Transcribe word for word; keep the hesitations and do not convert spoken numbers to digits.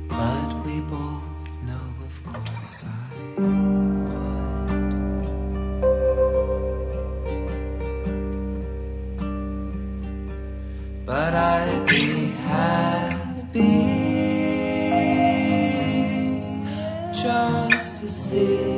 but we both know, of course, I would. But I'd be happy just to see